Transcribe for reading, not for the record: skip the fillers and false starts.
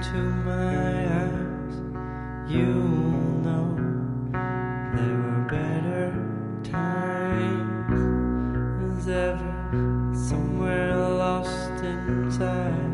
into my eyes, you'll know there were better times. As ever, somewhere lost inside.